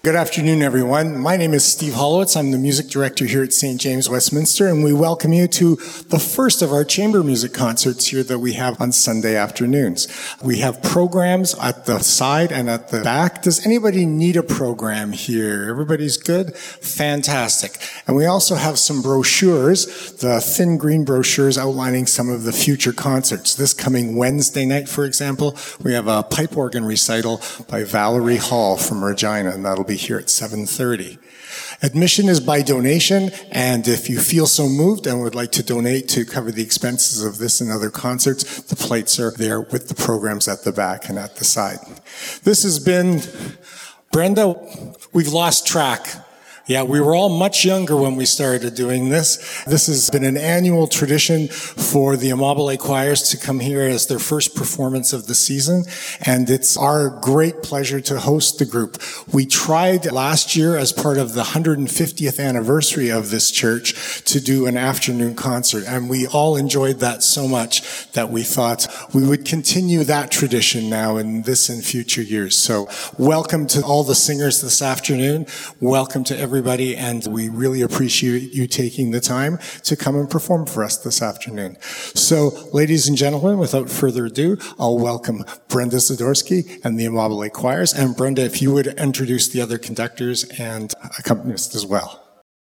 Good afternoon, everyone. My name is Steve Hollowitz. I'm the music director here at St. James Westminster, and we welcome you to the first of our chamber music concerts here that we have on Sunday afternoons. We have programs at the side and at the back. Does anybody need a program here? Everybody's good? Fantastic. And we also have some brochures, the thin green brochures outlining some of the future concerts. This coming Wednesday night, for example, we have a pipe organ recital by Valerie Hall from Regina, and that'll be here at 7:30. Admission is by donation, and if you feel so moved and would like to donate to cover the expenses of this and other concerts, the plates are there with the programs at the back and at the side. This has been, Brenda, we've lost track. Yeah, we were all much younger when we started doing this. This has been an annual tradition for the Amabile choirs to come here as their first performance of the season, and it's our great pleasure to host the group. We tried last year as part of the 150th anniversary of this church to do an afternoon concert, and we all enjoyed that so much that we thought we would continue that tradition now in this and future years. So welcome to all the singers this afternoon. Welcome to everybody, and we really appreciate you taking the time to come and perform for us this afternoon. So, ladies and gentlemen, without further ado, I'll welcome Brenda Zadorsky and the Amabile choirs. And Brenda, if you would introduce the other conductors and accompanists as well.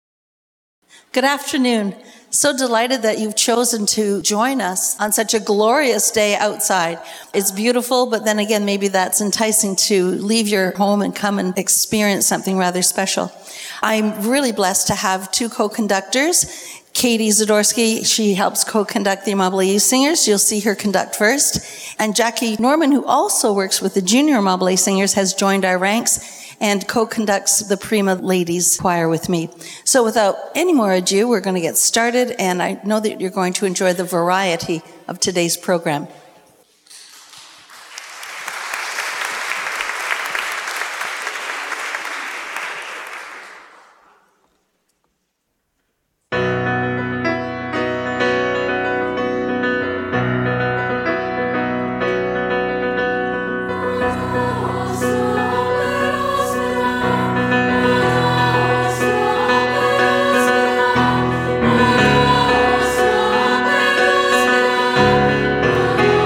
Good afternoon. So delighted that you've chosen to join us on such a glorious day outside. It's beautiful, but then again, maybe that's enticing to leave your home and come and experience something rather special. I'm really blessed to have two co-conductors. Katie Zadorsky, she helps co-conduct the Amabile Youth Singers. You'll see her conduct first. And Jackie Norman, who also works with the Junior Amabile Singers, has joined our ranks and co-conducts the Prima Ladies Choir with me. So without any more ado, we're going to get started, and I know that you're going to enjoy the variety of today's program. Oh,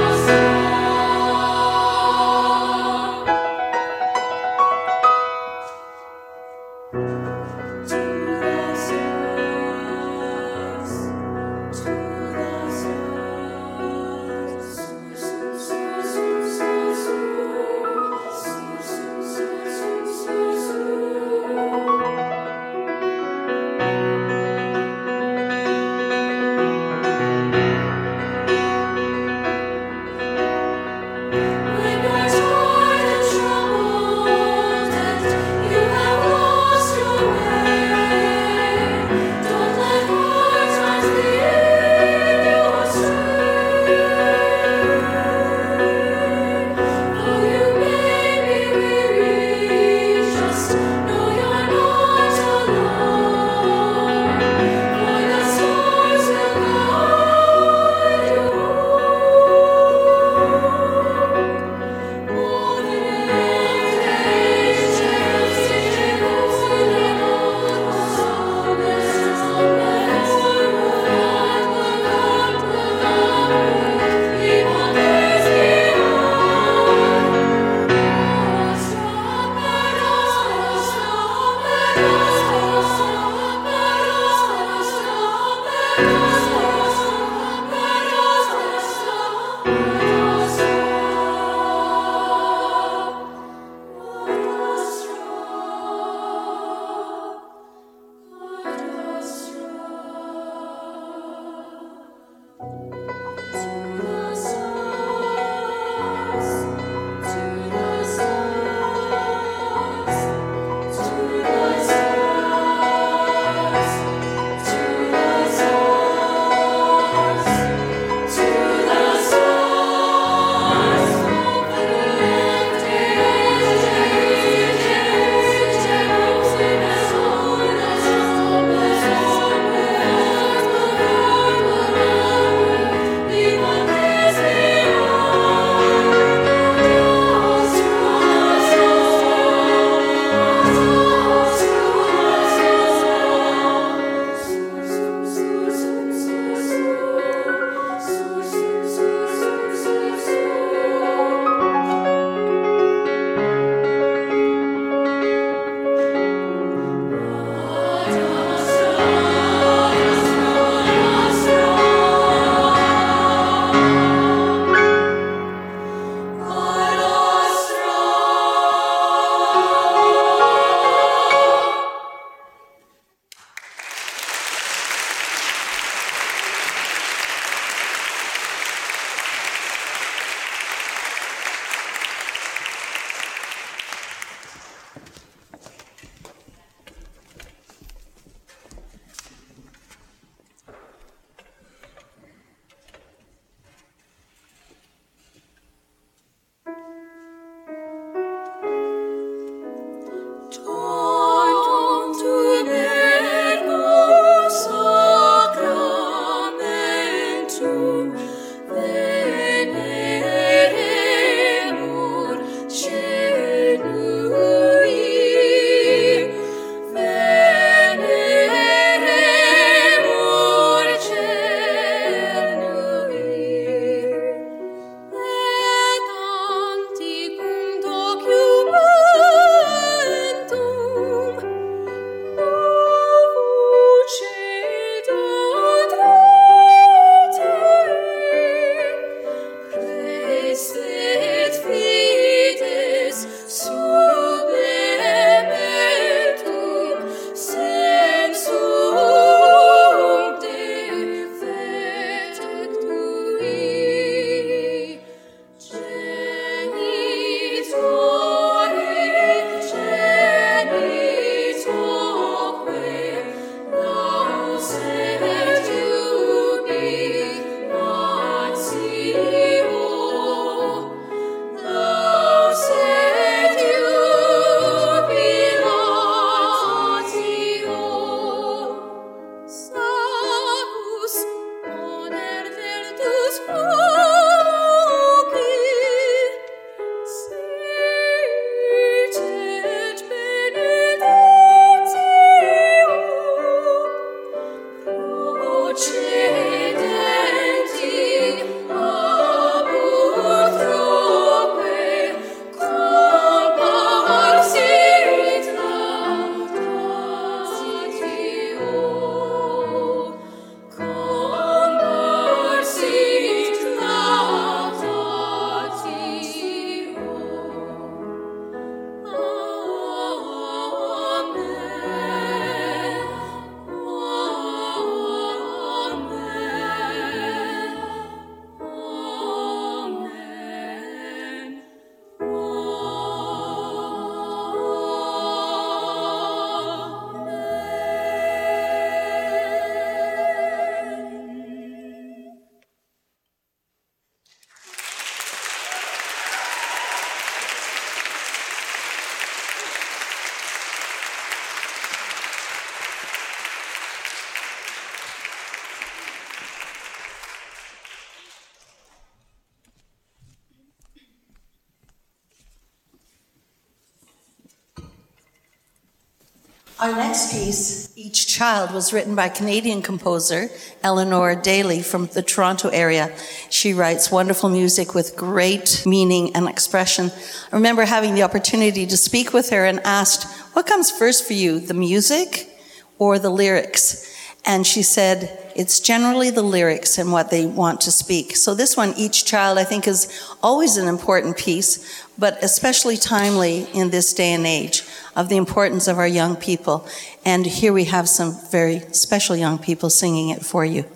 Our next piece, Each Child, was written by Canadian composer Eleanor Daly from the Toronto area. She writes wonderful music with great meaning and expression. I remember having the opportunity to speak with her and asked, what comes first for you, the music or the lyrics? And she said, it's generally the lyrics and what they want to speak. So this one, Each Child, I think is always an important piece, but especially timely in this day and age of the importance of our young people. And here we have some very special young people singing it for you.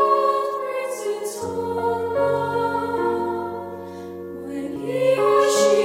When he or she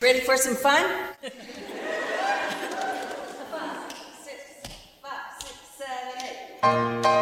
ready for some fun? 5, 6, 7, 8.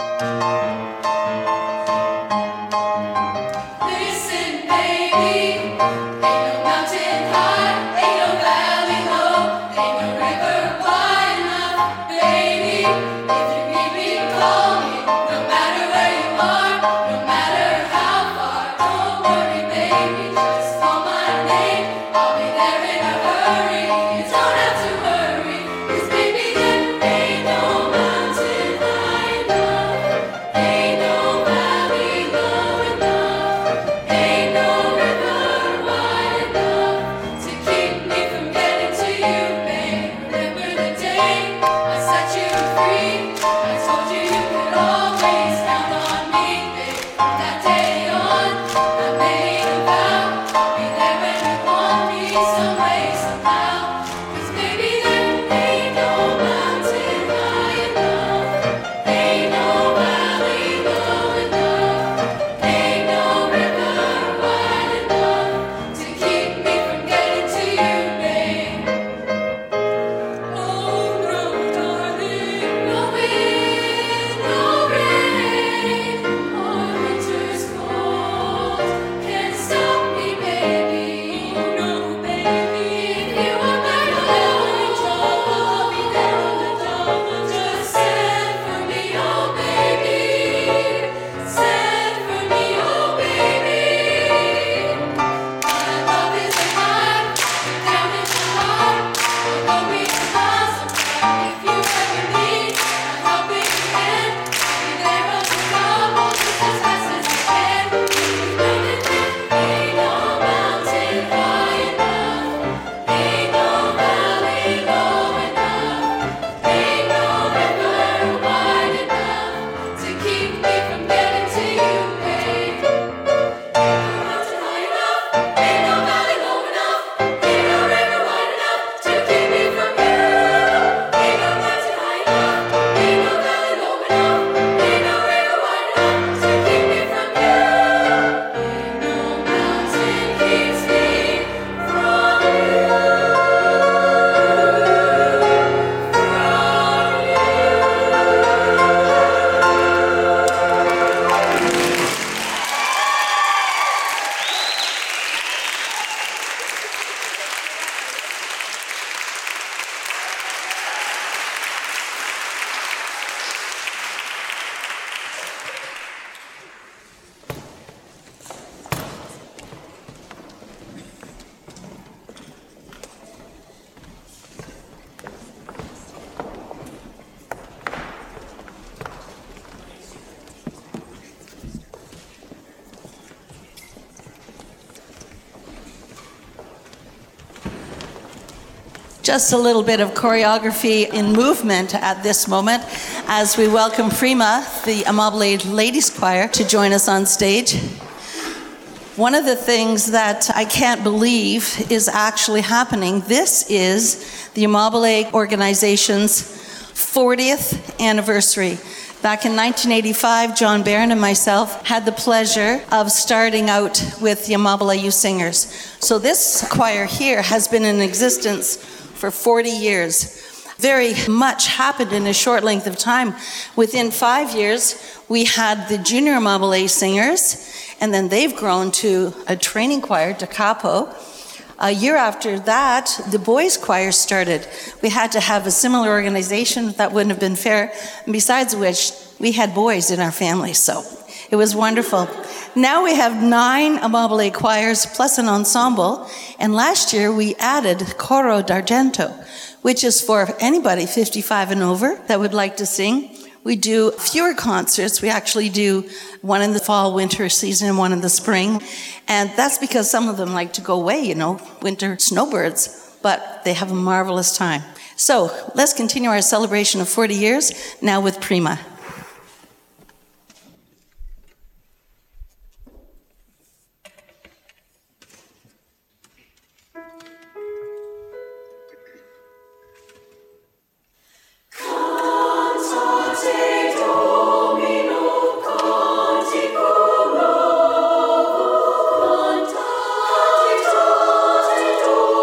Just a little bit of choreography in movement at this moment as we welcome Prima, the Amabile Ladies Choir, to join us on stage. One of the things that I can't believe is actually happening, this is the Amabile organization's 40th anniversary. Back in 1985, John Barron and myself had the pleasure of starting out with the Amabile Youth Singers. So this choir here has been in existence for 40 years. Very much happened in a short length of time. Within 5 years, we had the Junior Amabile Singers, and then they've grown to a training choir, Da Capo. A year after that, the boys' choir started. We had to have a similar organization. That wouldn't have been fair. And besides which, we had boys in our family, so it was wonderful. Now we have 9 Amabile choirs plus an ensemble, and last year we added Coro d'Argento, which is for anybody 55 and over that would like to sing. We do fewer concerts. We actually do one in the fall, winter season, and one in the spring. And that's because some of them like to go away, winter snowbirds, but they have a marvelous time. So let's continue our celebration of 40 years now with Prima. Domino,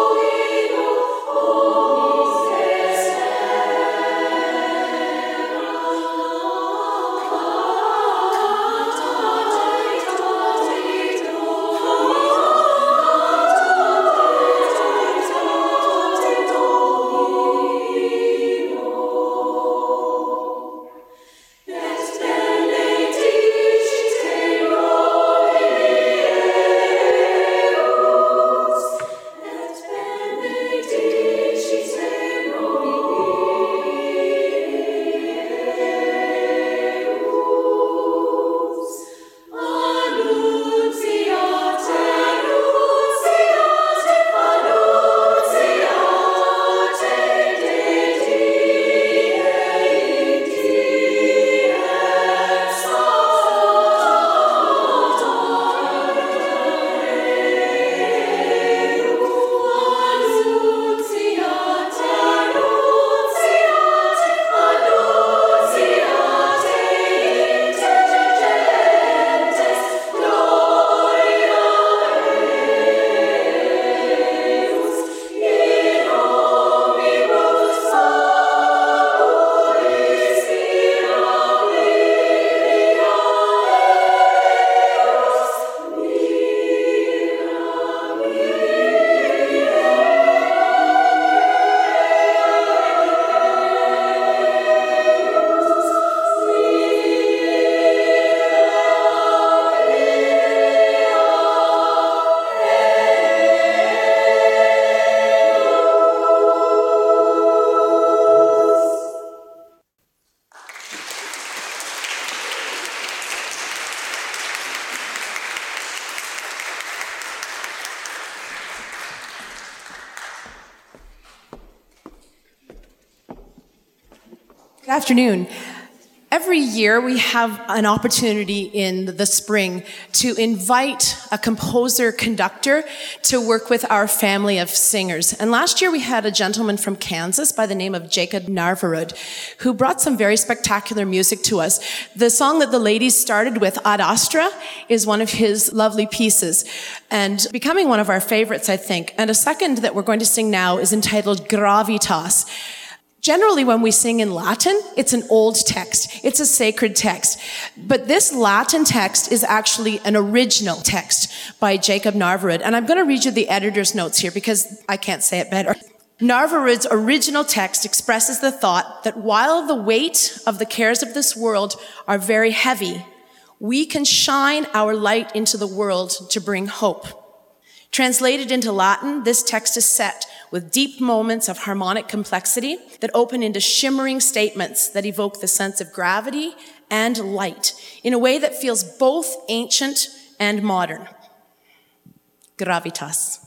Good afternoon. Every year we have an opportunity in the spring to invite a composer-conductor to work with our family of singers. And last year we had a gentleman from Kansas by the name of Jacob Narvarud, who brought some very spectacular music to us. The song that the ladies started with, Ad Astra, is one of his lovely pieces and becoming one of our favorites, I think. And a second that we're going to sing now is entitled Gravitas. Generally, when we sing in Latin, it's an old text. It's a sacred text. But this Latin text is actually an original text by Jacob Narvarud. And I'm going to read you the editor's notes here because I can't say it better. Narvarud's original text expresses the thought that while the weight of the cares of this world are very heavy, we can shine our light into the world to bring hope. Translated into Latin, this text is set with deep moments of harmonic complexity that open into shimmering statements that evoke the sense of gravity and light in a way that feels both ancient and modern. Gravitas.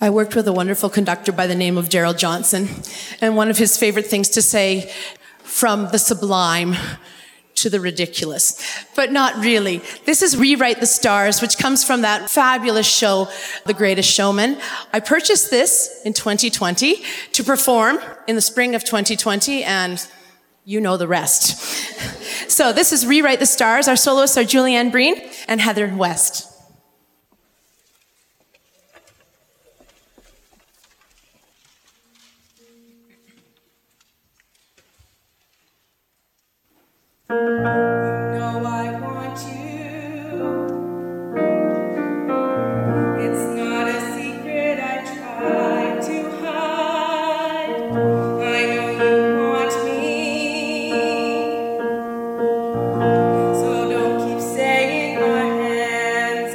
I worked with a wonderful conductor by the name of Daryl Johnson, and one of his favorite things to say, from the sublime to the ridiculous, but not really. This is Rewrite the Stars, which comes from that fabulous show, The Greatest Showman. I purchased this in 2020 to perform in the spring of 2020, and you know the rest. So this is Rewrite the Stars. Our soloists are Julianne Breen and Heather West. No, I want you. It's not a secret I try to hide. I know you want me. So don't keep saying our hands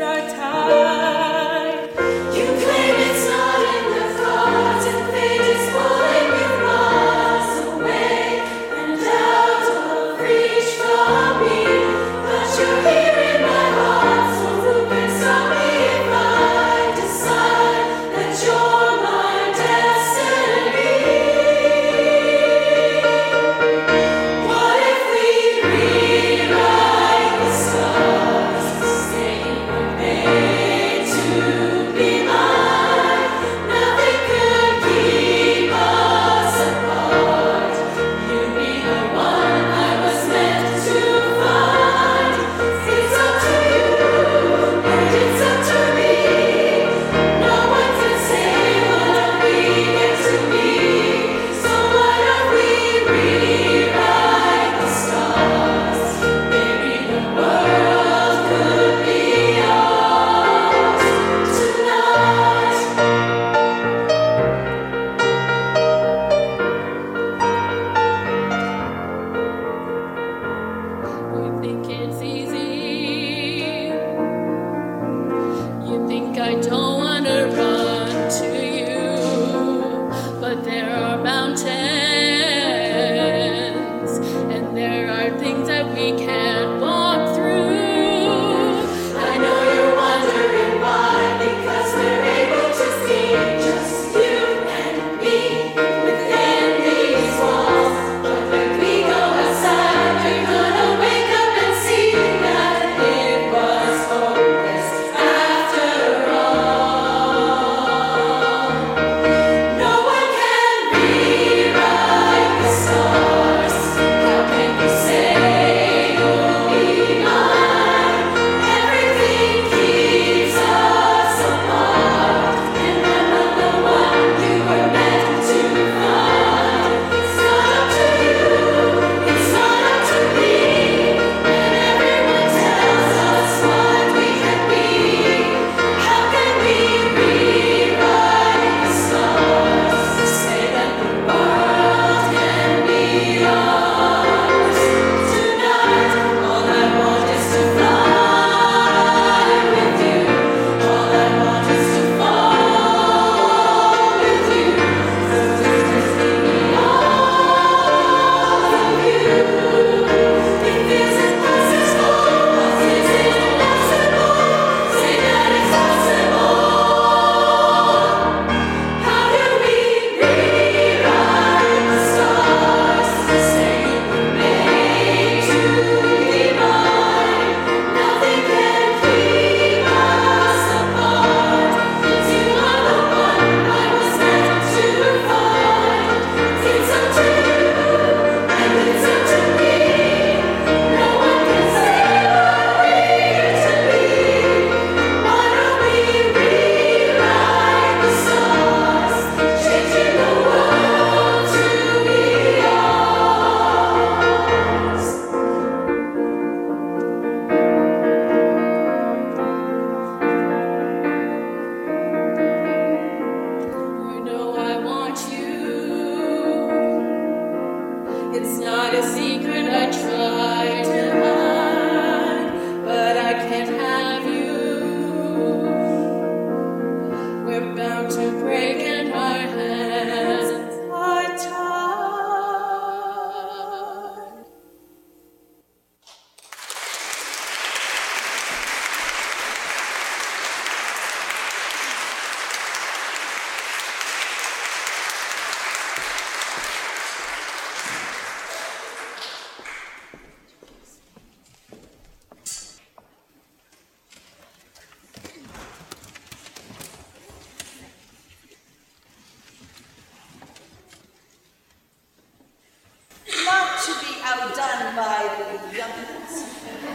outdone by the young ones.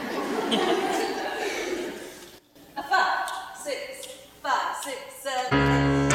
5, 6, 5, 6, 7, 8.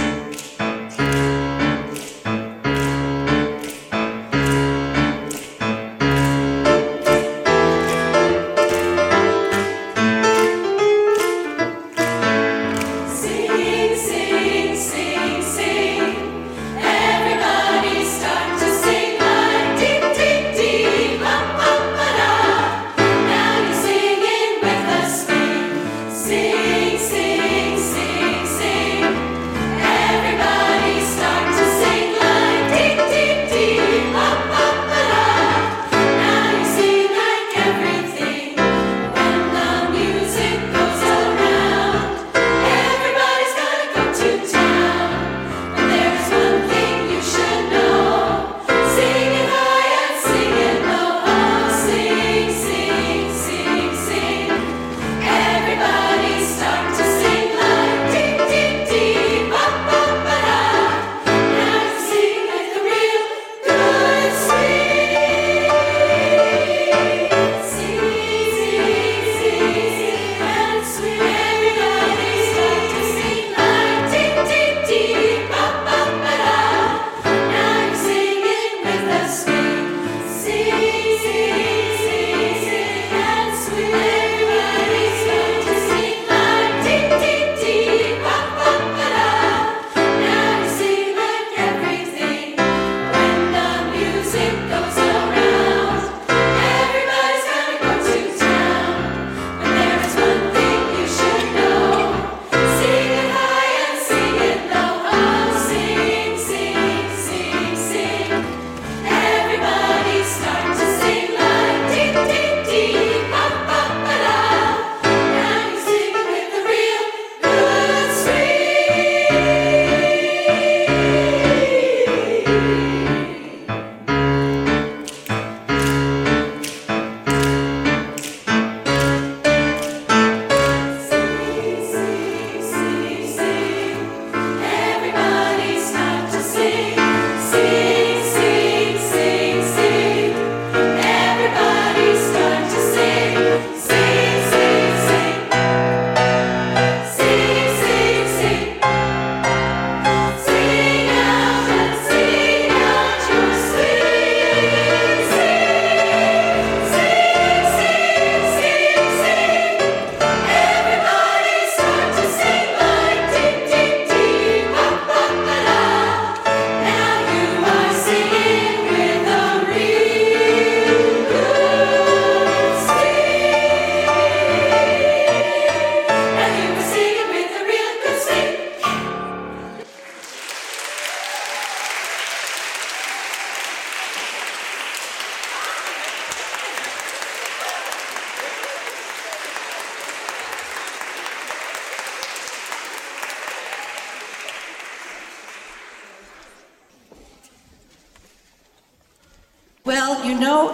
Well, you know,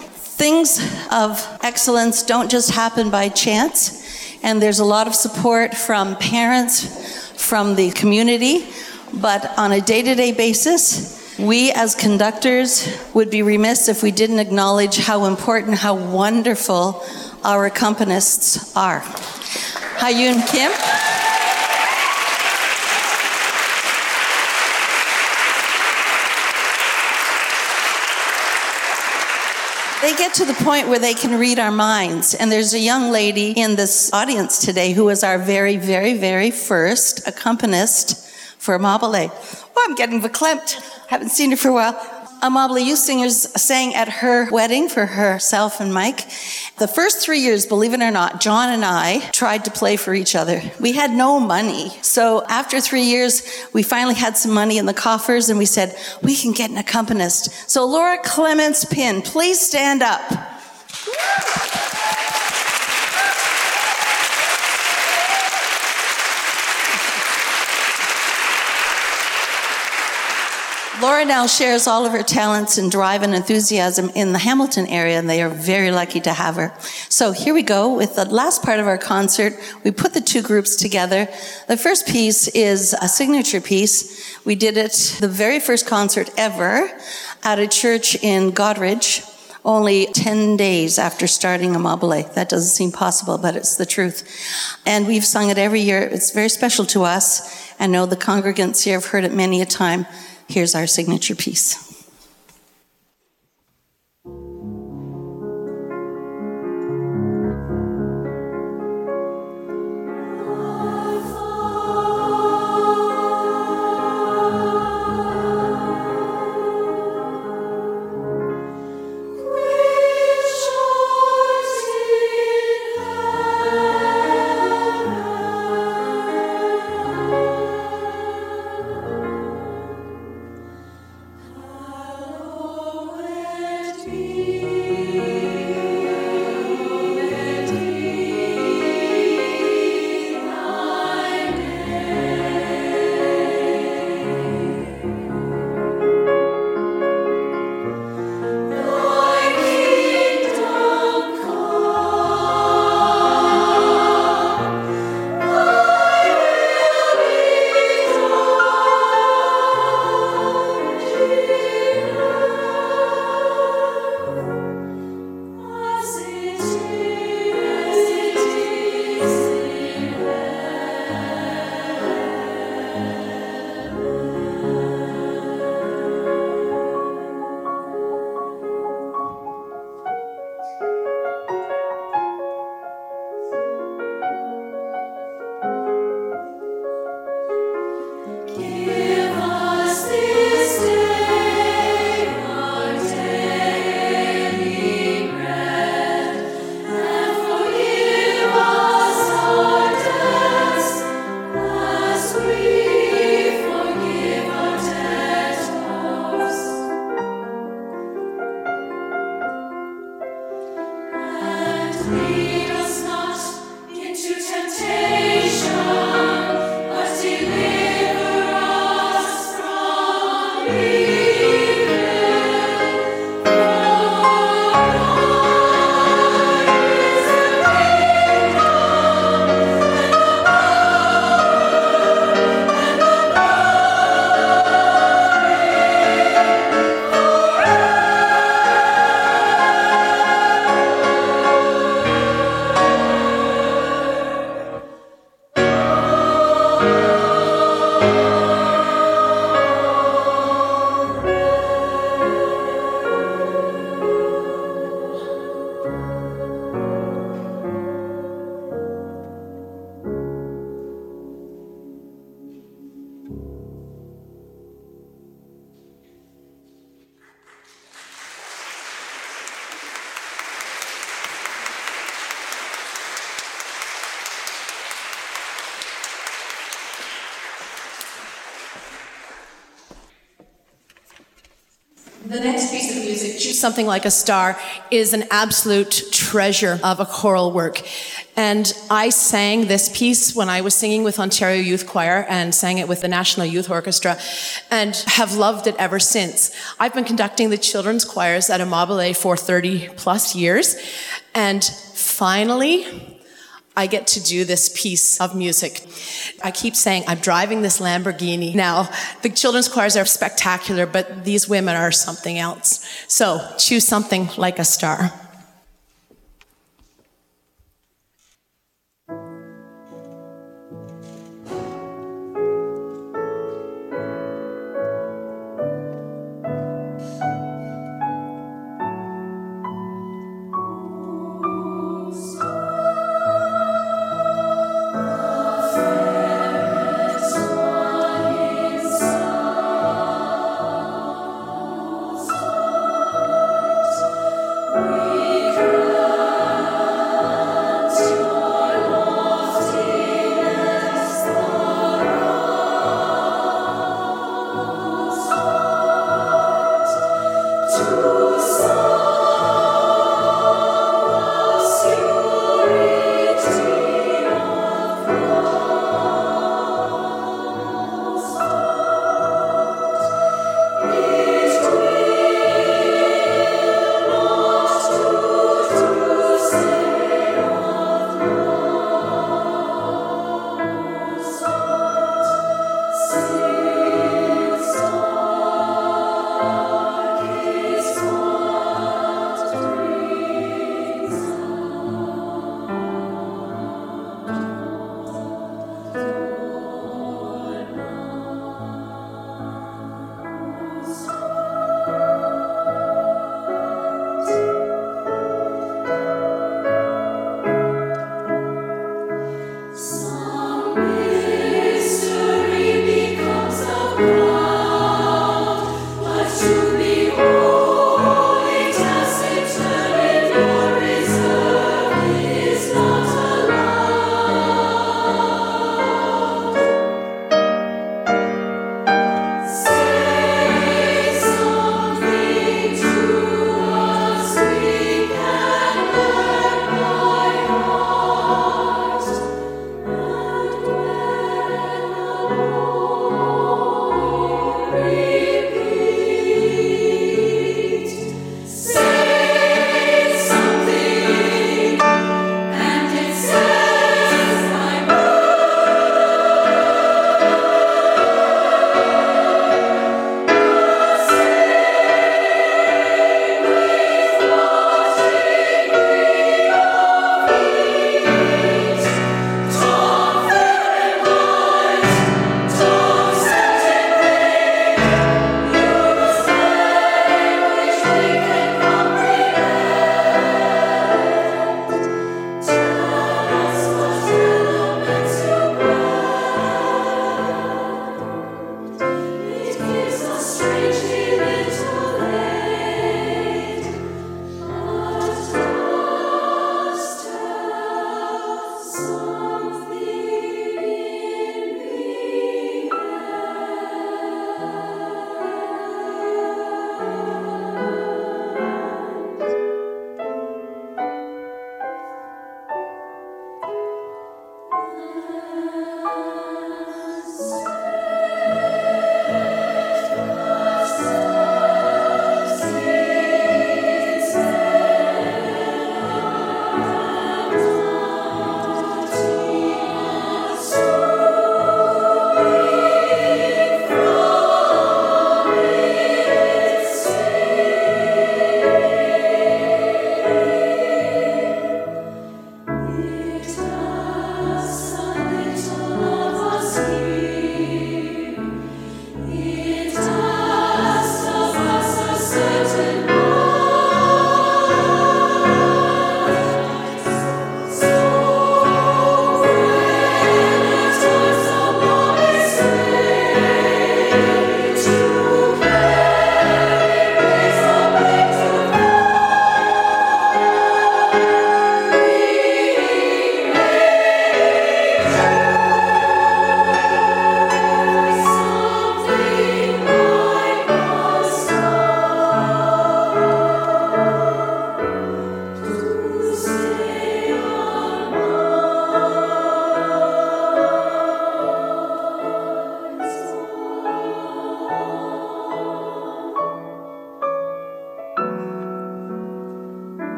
things of excellence don't just happen by chance, and there's a lot of support from parents, from the community, but on a day-to-day basis, we as conductors would be remiss if we didn't acknowledge how important, how wonderful our accompanists are. Hyun Kim. They get to the point where they can read our minds. And there's a young lady in this audience today who was our very, very, very first accompanist for Amabile. Oh, I'm getting verklempt. Haven't seen her for a while. Amabile Youth Singers sang at her wedding for herself and Mike. The first 3 years, believe it or not, John and I tried to play for each other. We had no money. So after 3 years, we finally had some money in the coffers and we said, we can get an accompanist. So Laura Clements Pinn, please stand up. Laura now shares all of her talents and drive and enthusiasm in the Hamilton area, and they are very lucky to have her. So here we go with the last part of our concert. We put the two groups together. The first piece is a signature piece. We did it the very first concert ever at a church in Goderich only 10 days after starting Amabile. That doesn't seem possible, but it's the truth. And we've sung it every year. It's very special to us. I know the congregants here have heard it many a time. Here's our signature piece. The next piece of music, Choose Something Like a Star, is an absolute treasure of a choral work. And I sang this piece when I was singing with Ontario Youth Choir and sang it with the National Youth Orchestra and have loved it ever since. I've been conducting the children's choirs at Amabile for 30 plus years. And finally, I get to do this piece of music. I keep saying, I'm driving this Lamborghini. Now, the children's choirs are spectacular, but these women are something else. So, choose something like a star. Peace.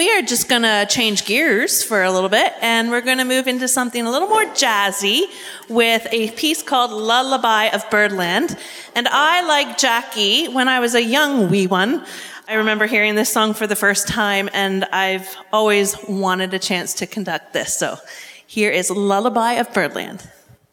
we are just going to change gears for a little bit, and we're going to move into something a little more jazzy with a piece called Lullaby of Birdland. And I, like Jackie, when I was a young wee one, I remember hearing this song for the first time, and I've always wanted a chance to conduct this. So here is Lullaby of Birdland.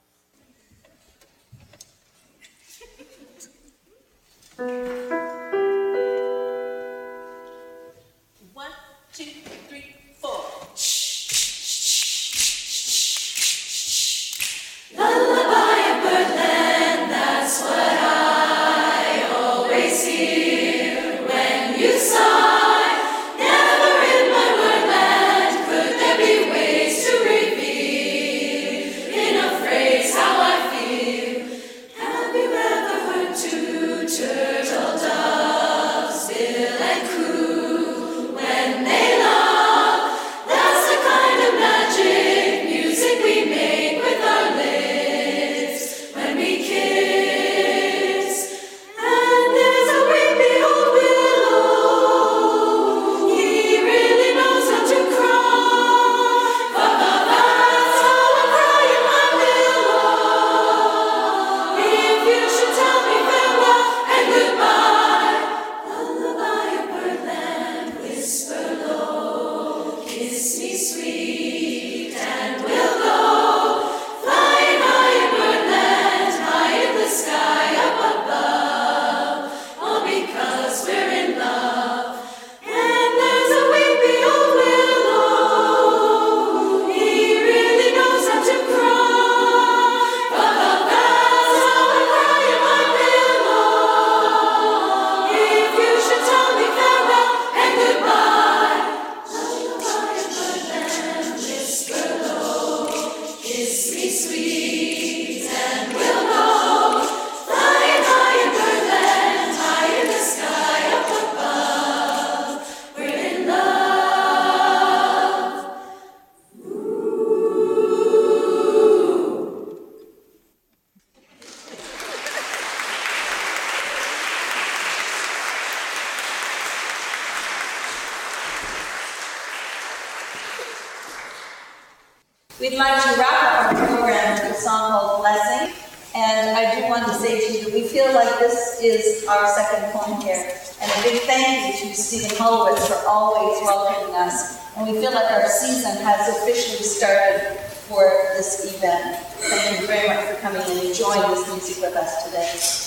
We'd like to wrap up our program with a song called Blessing. And I do want to say to you that we feel like this is our second home here. And a big thank you to Stephen Holowitz for always welcoming us. And we feel like our season has officially started for this event. Thank you very much for coming and enjoying this music with us today.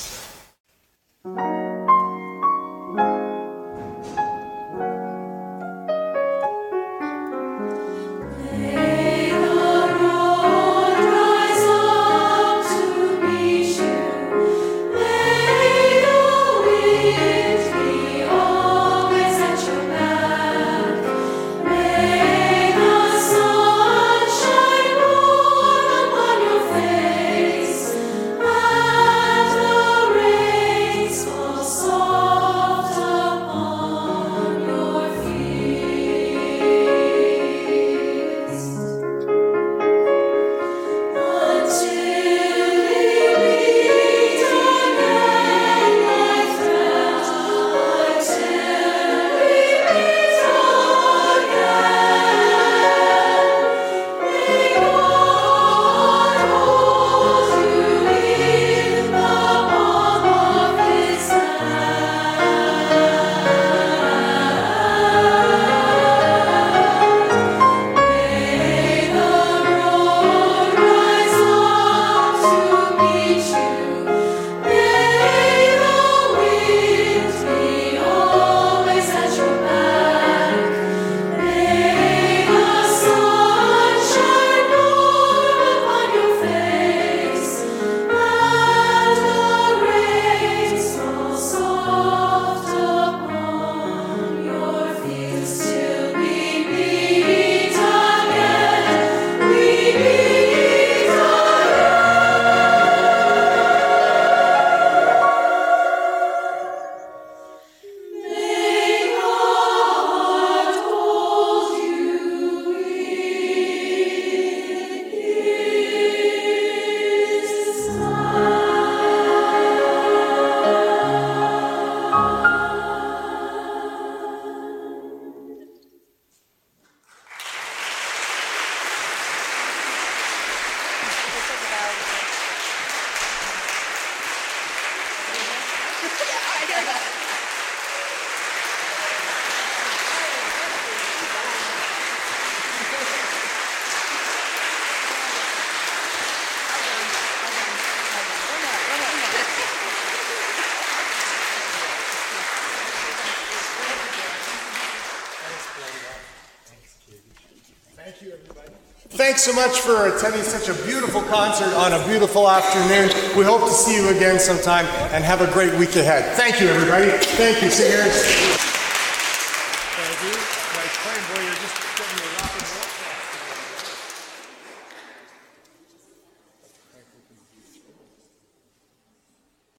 Fall Thanks so much for attending such a beautiful concert on a beautiful afternoon. We hope to see you again sometime and have a great week ahead. Thank you, everybody. Thank you, singers. Thank you. Like playing boy, you're just getting me a rock and roll.